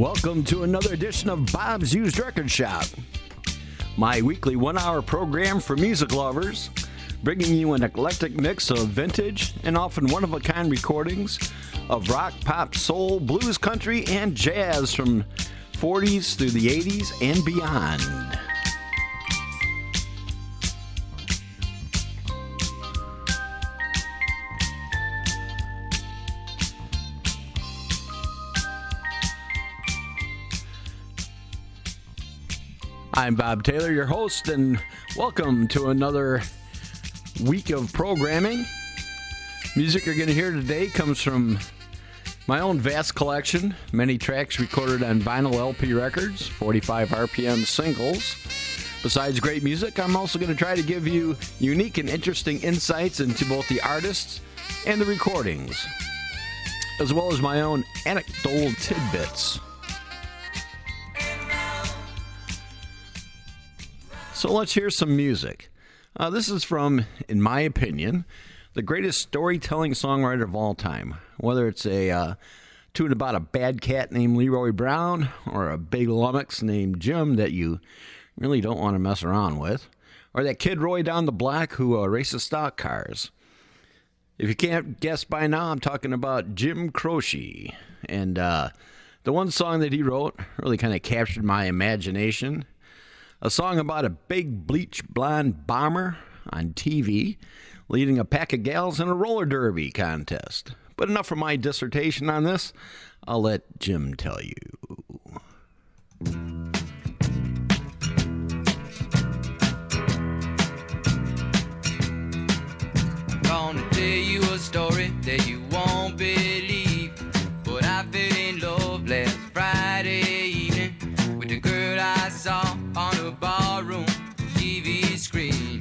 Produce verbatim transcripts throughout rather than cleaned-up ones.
Welcome to another edition of Bob's Used Record Shop, my weekly one-hour program for music lovers, bringing you an eclectic mix of vintage and often one-of-a-kind recordings of rock, pop, soul, blues, country, and jazz from forties through the eighties and beyond. I'm Bob Taylor, your host, and welcome to another week of programming. Music you're going to hear today comes from my own vast collection, many tracks recorded on vinyl L P records, forty-five R P M singles. Besides great music, I'm also going to try to give you unique and interesting insights into both the artists and the recordings, as well as my own anecdotal tidbits. So let's hear some music. Uh, this is from, in my opinion, the greatest storytelling songwriter of all time. Whether it's a uh, tune about a bad cat named Leroy Brown or a big lummox named Jim that you really don't want to mess around with, or that kid Roy down the block who uh, races stock cars. If you can't guess by now, I'm talking about Jim Croce. And uh, the one song that he wrote really kind of captured my imagination. A song about a big bleach blonde bomber on T V leading a pack of gals in a roller derby contest. But enough for my dissertation on this. I'll let Jim tell you. Gonna tell you a story that you won't believe, but I fell in love last Friday evening with the girl I saw on a barroom T V screen.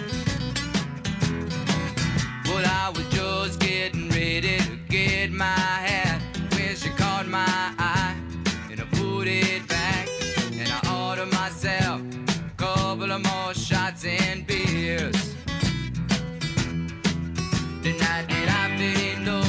But I was just getting ready to get my hat when she caught my eye, and I put it back, and I ordered myself a couple of more shots and beers. The night that I fell in love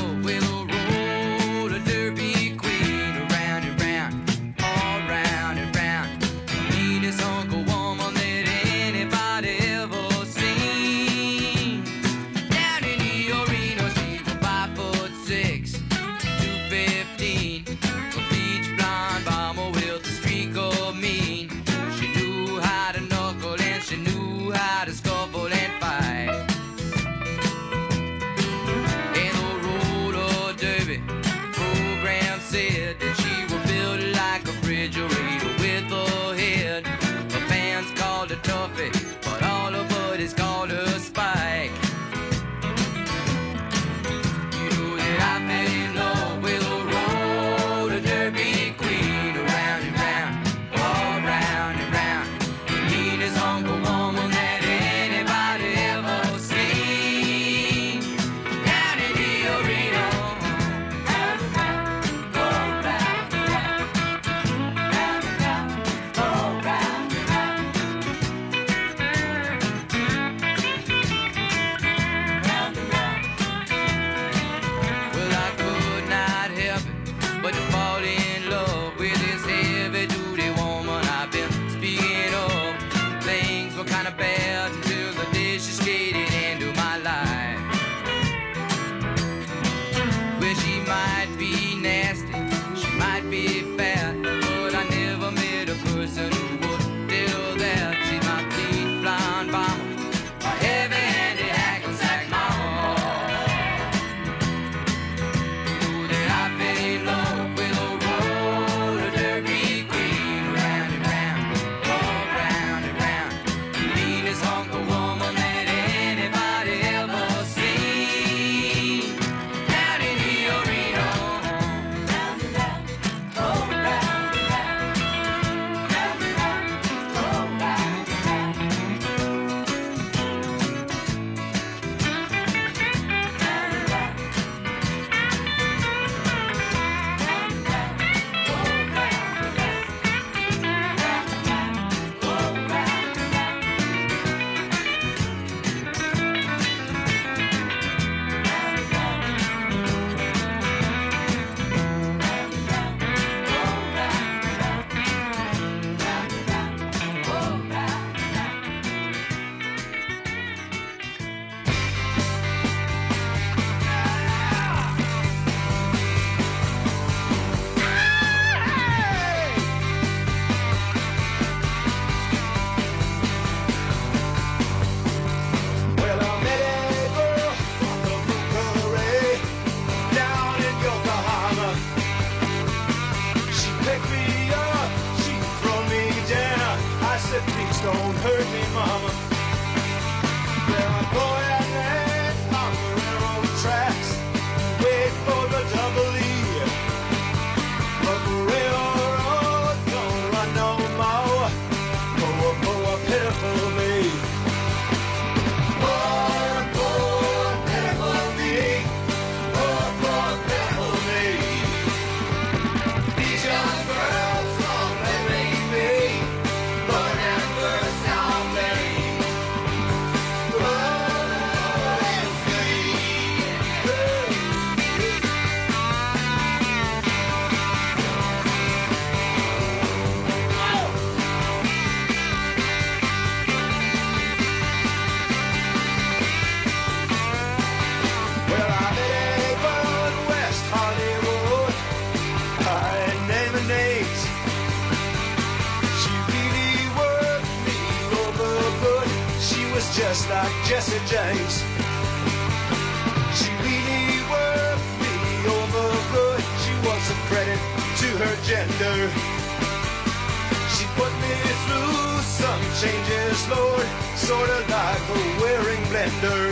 don't hurt me, mama. Well, I'm going out there on the railroad tracks, wait for the double E. But the railroad don't run no more. Poor, poor, pitiful me. Poor, poor, pitiful me. Poor, poor, pitiful me. These young girls won't let me be. Lord have mercy on me. Lord is me. Well, I'm at Avon, West Hollywood. I ain't naming names. She really worked me over good. She was just like Jesse James. She really worked me over good. She was a credit to her gender. She put me through some changes, Lord, sort of like a wearing blender.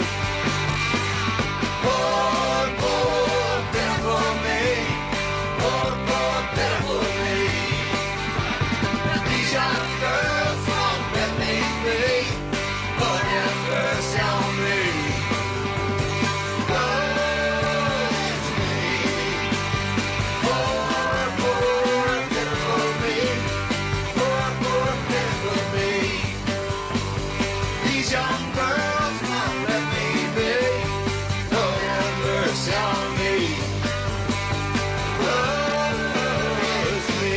Poor, poor, pitiful me. Poor, poor, pitiful me. These young girls won't let me be. Lord have mercy on me. Lord is me. Poor, poor, pitiful me. Poor, poor, pitiful me. These young girls won't let me be. Lord have mercy on me. Lord is me.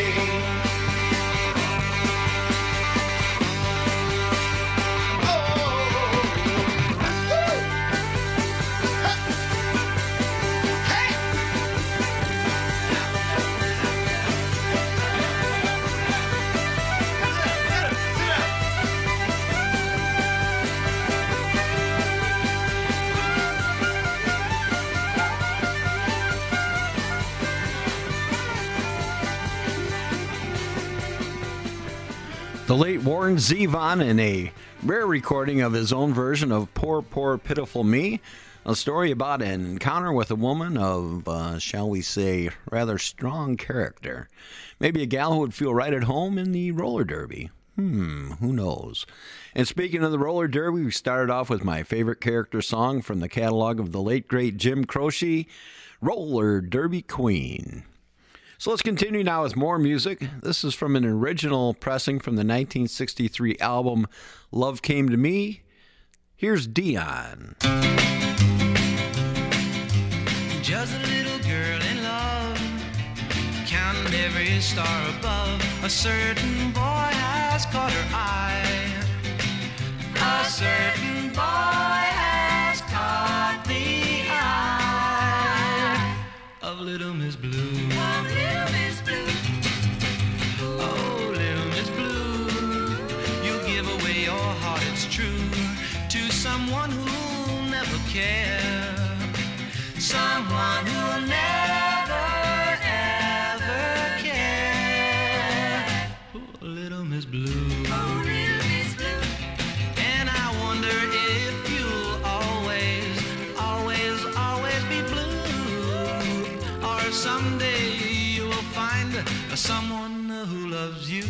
The late Warren Zevon in a rare recording of his own version of Poor, Poor, Pitiful Me, a story about an encounter with a woman of, uh, shall we say, rather strong character. Maybe a gal who would feel right at home in the roller derby. Hmm, who knows? And speaking of the roller derby, we started off with my favorite character song from the catalog of the late, great Jim Croce, Roller Derby Queen. So let's continue now with more music. This is from an original pressing from the nineteen sixty-three album Love Came to Me. Here's Dion. Just a little girl in love, counting every star above. A certain boy has caught her eye. A certain boy has caught the eye of little Miss Blue. Of little Miss Blue. Oh, little Miss Blue, you'll give away your heart, it's true, to someone who'll never care. Someone who'll never, ever care. Oh, little Miss Blue. Oh, little Miss Blue. And I wonder if you'll always, always, always be blue. Or if someday you will find someone who loves you.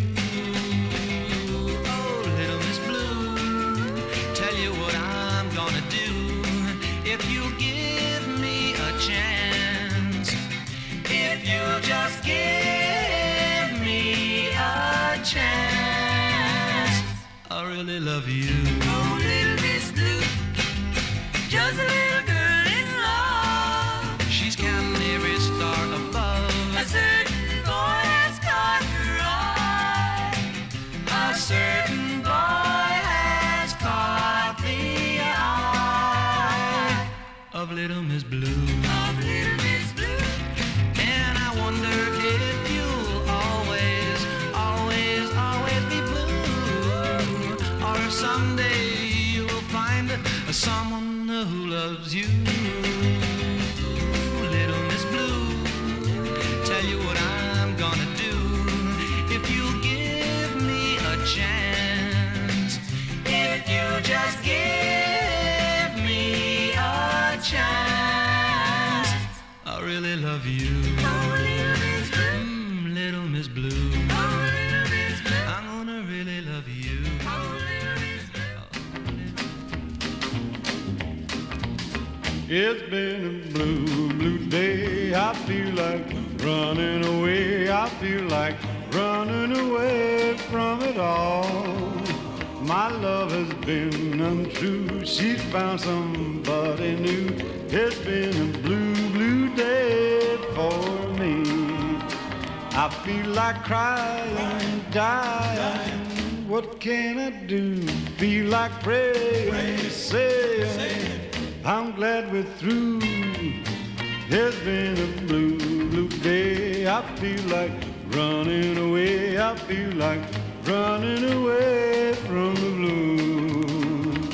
Oh, little Miss Blue, tell you what I'm gonna do if you give me a chance. If you just give me a chance, I really love you. Oh, little Miss Blue, just a little girl in love. She's counting every star above. A certain boy has caught her eye. A certain boy has caught the eye of little Miss Blue. Of little Miss Blue. And I wonder if you'll always, always, always be blue. Or if someday you'll find someone who loves you. Little Miss Blue, tell you what I'm gonna do if you'll give me a chance. I'm gonna really love you. It's been a blue, blue day. I feel like running away. I feel like running away from it all. My love has been untrue. She's found somebody new. It's been a blue, blue day for me. I feel like crying, dying. What can I do? Feel like praying, saying, I'm glad we're through. There's been a blue, blue day. I feel like running away. I feel like running away from the blues.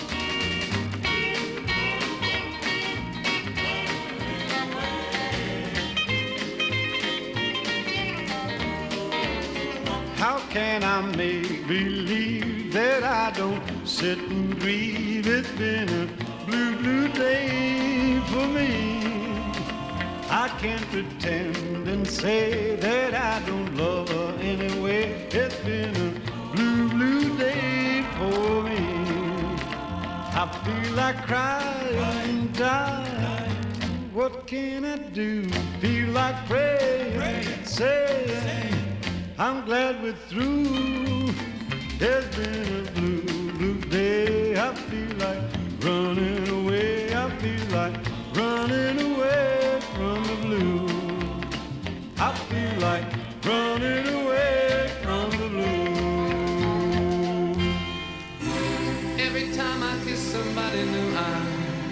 How can I make believe that I don't sit and grieve? It's been a blue, blue day for me. I can't pretend and say that I don't love her anyway. It's been a blue, blue day for me. I feel like crying, dying. What can I do? Feel like praying, saying, I'm glad we're through. There's been a blue, blue day. I feel like running away. I feel like running away from the blue. I feel like running away from the blue. Every time I kiss somebody new, I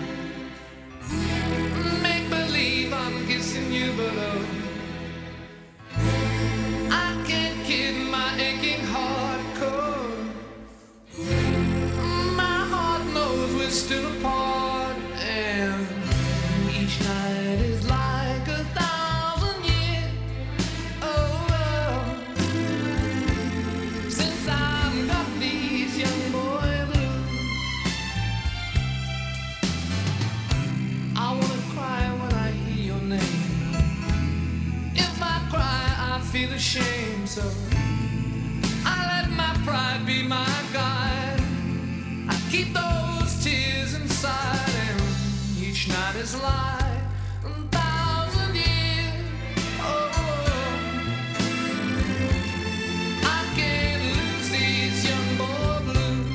make believe I'm kissing you, but oh, I can't kid my aching heart, 'cause my heart knows we're still apart, and each night is like a thousand years. Oh, oh. Since I've got these young boy blues, I wanna cry when I hear your name. If I cry, I feel ashamed, so I let my pride be my guide. I keep those tears inside, and each night is like a thousand years. Oh, I can't lose these young boy blues.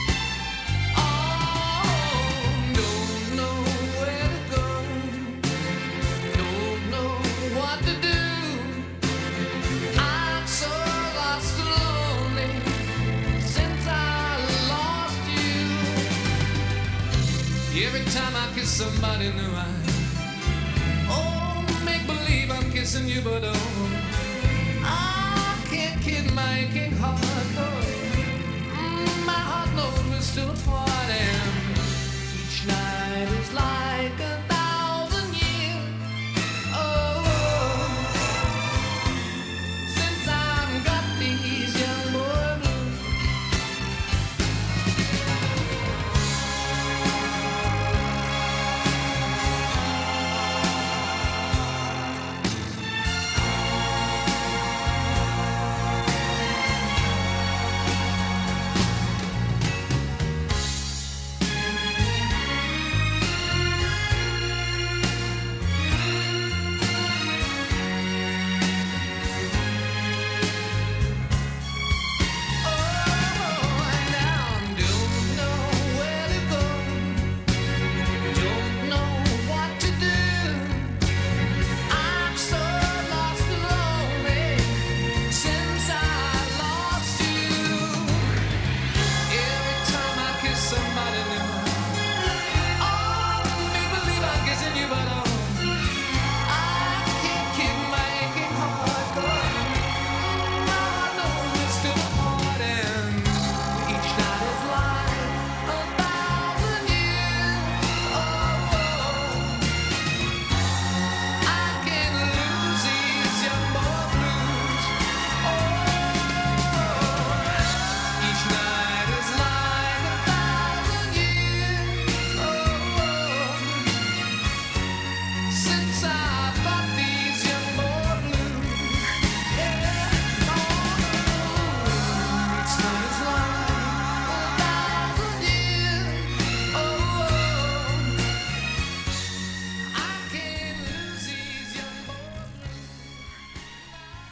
Oh, don't know where to go, don't know what to do. I'm so lost and lonely since I lost you. Every time I kiss somebody new, I oh make believe I'm kissing you, but oh, I can't kid my aching heart. 'Cause, mm, my heart knows we're still apart, and each night is like a thousand years. Oh, since I've got these young boy blues.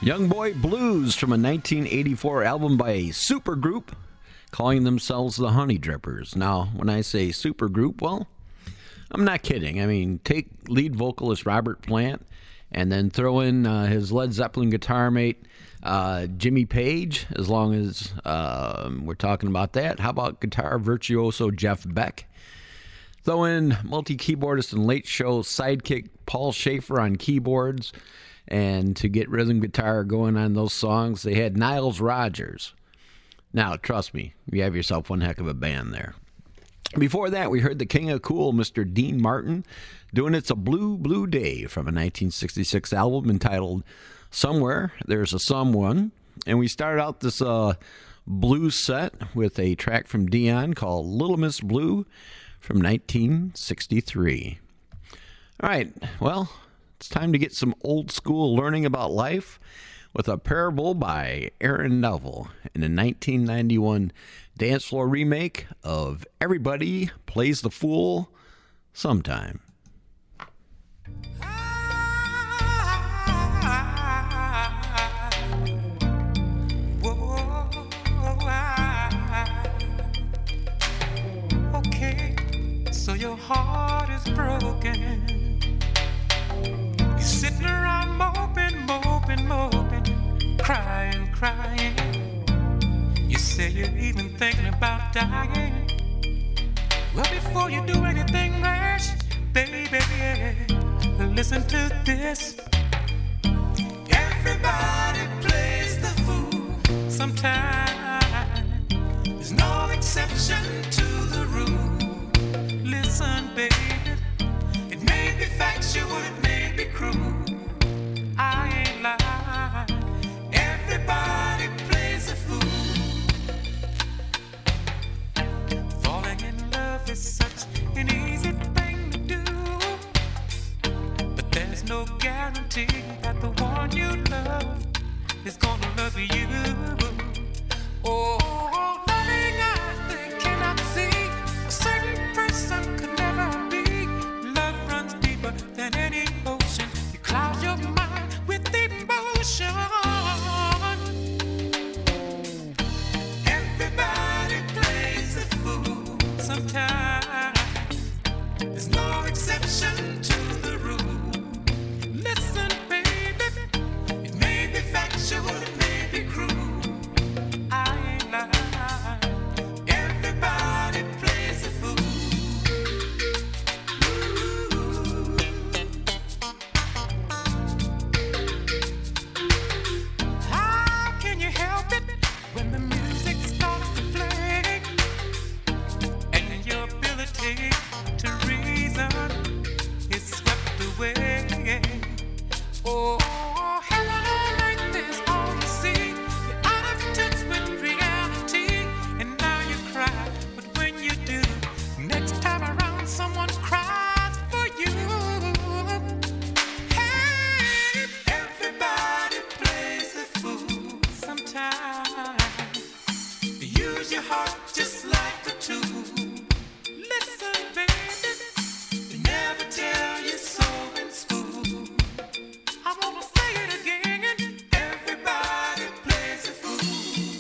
Young Boy Blues from a nineteen eighty-four album by a supergroup calling themselves the Honey Drippers. Now, when I say supergroup, well, I'm not kidding. I mean, take lead vocalist Robert Plant and then throw in uh, his Led Zeppelin guitar mate, uh, Jimmy Page, as long as uh, we're talking about that. How about guitar virtuoso Jeff Beck? Throw in multi-keyboardist and late show sidekick Paul Schaefer on keyboards. And to get rhythm guitar going on those songs, they had Niles Rodgers. Now, trust me, you have yourself one heck of a band there. Before that, we heard the King of Cool, Mister Dean Martin, doing It's a Blue, Blue Day from a nineteen sixty-six album entitled Somewhere There's a Someone. And we started out this uh, blues set with a track from Dion called Little Miss Blue from nineteen sixty-three. All right, well, it's time to get some old school learning about life with a parable by Aaron Neville in a nineteen ninety-one dance floor remake of Everybody Plays the Fool Sometime. Okay, so your heart is broken. You're sitting around moping, moping, moping, crying, crying. You say you're even thinking about dying. Well, before you do anything rash, baby, listen to this. Everybody plays the fool sometime. There's no exception to the rule. Listen, baby, it may be factual, it may be cruel. I ain't lying. Everybody plays a fool. Falling in love is such an easy thing to do, but there's no guarantee that the one you love is gonna love you. Oh, loving eyes they cannot see. A certain person could never be. Love runs deeper than any ocean. You cloud your mind with emotion. Everybody plays the fool sometimes. There's no exception to the rule. Listen, baby, it may be factual, it may be cruel. I ain't lying. Everybody plays the fool. How can you help it when the music starts to play and your ability to reason is swept away? Oh, heaven like this all you see. You're out of touch with reality, and now you cry. But when you do, next time around, someone cries for you. Hey, everybody plays the fool sometimes. Use your heart just like a tool. Listen, baby, they never tell you so in school. I'm gonna say it again. Everybody plays a fool.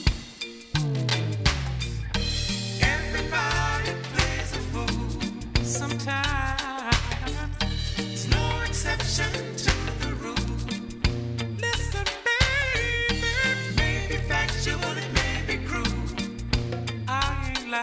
Everybody plays a fool sometimes. There's no exception to the rule. Listen, baby, it may be factual, it may be cruel. I ain't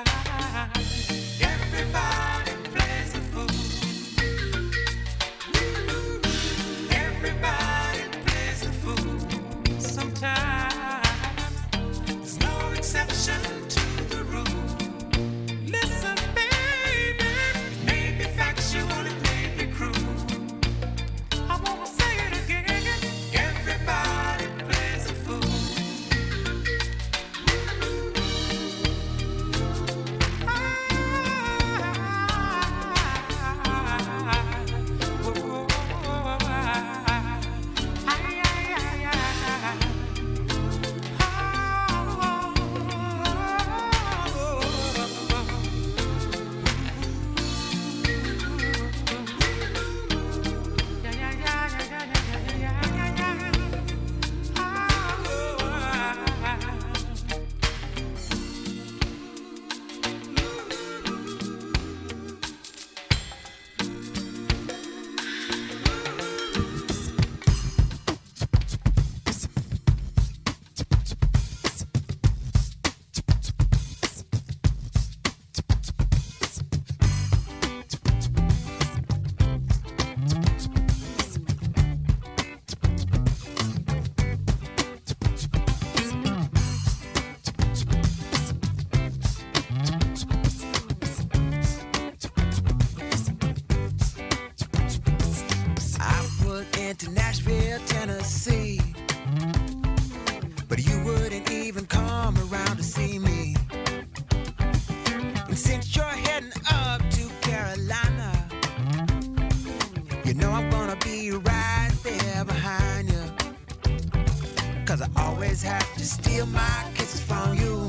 see me. And since you're heading up to Carolina, you know I'm gonna be right there behind you. Cause I always have to steal my kisses from you.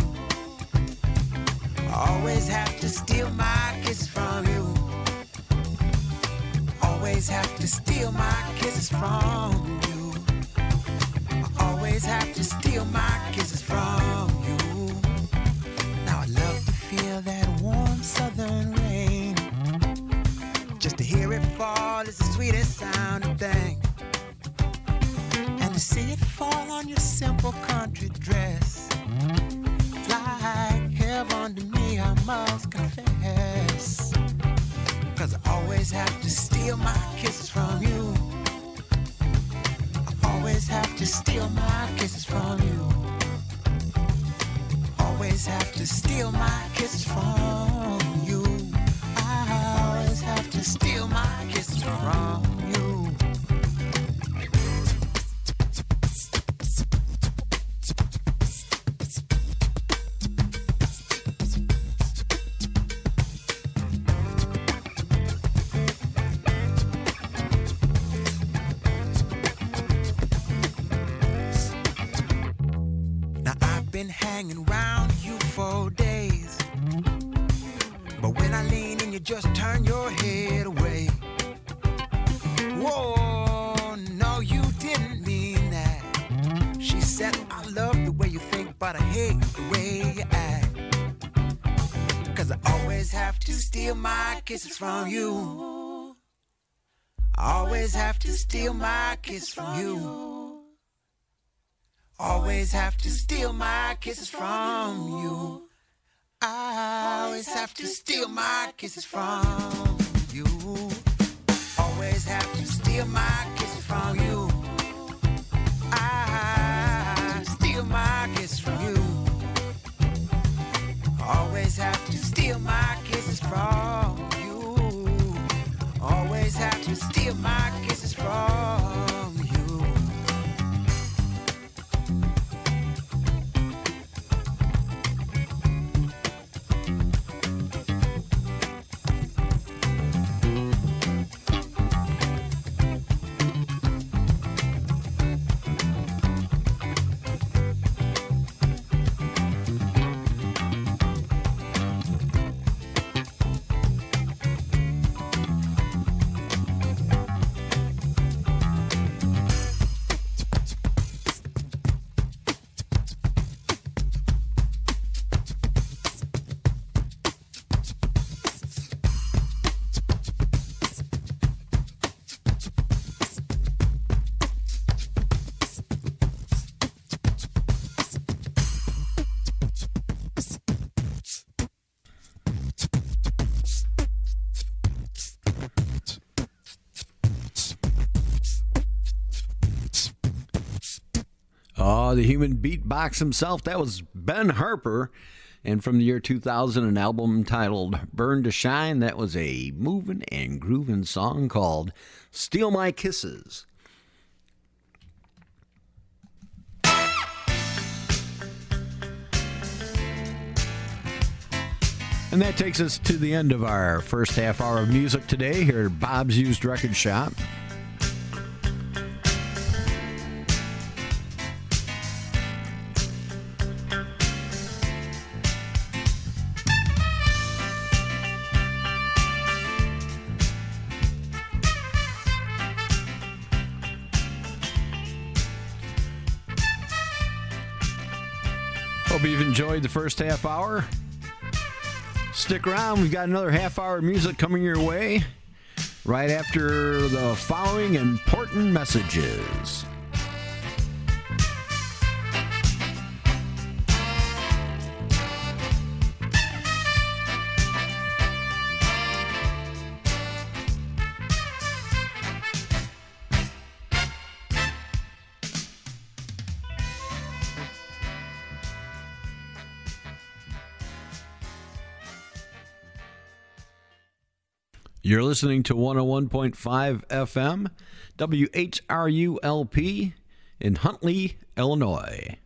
I always have to steal my kisses from you. Always have to steal my kisses from you. I always have to steal my kisses from you. Now I love to feel that warm southern rain. Just to hear it fall is the sweetest sounding thing. And to see it fall on your simple country dress, it's like heaven to me, I must confess. Cause I always have to steal my kisses from you. I always have to steal my kisses from you. Always have to steal my kisses from you. I always have to steal my kisses from you. Been hanging around you for days, but when I lean in, you just turn your head away. Whoa, no, you didn't mean that. She said, I love the way you think, but I hate the way you act. Cause I always have to steal my kisses from you. I always have to steal my kisses from you. Always have to steal my kisses from you. I always have to steal my kisses from you. Always have to steal my kisses from you. I steal my kisses from you. Always have to steal my kisses from you. Always have to steal my kisses from you. Oh, the human beatbox himself, that was Ben Harper. And from the year two thousand, an album titled Burn to Shine, that was a moving and grooving song called Steal My Kisses. And that takes us to the end of our first half hour of music today here at Bob's Used Record Shop. Hope you've enjoyed the first half hour. Stick around. We've got another half hour of music coming your way right after the following important messages. You're listening to one oh one point five F M, W H R U L P in Huntley, Illinois.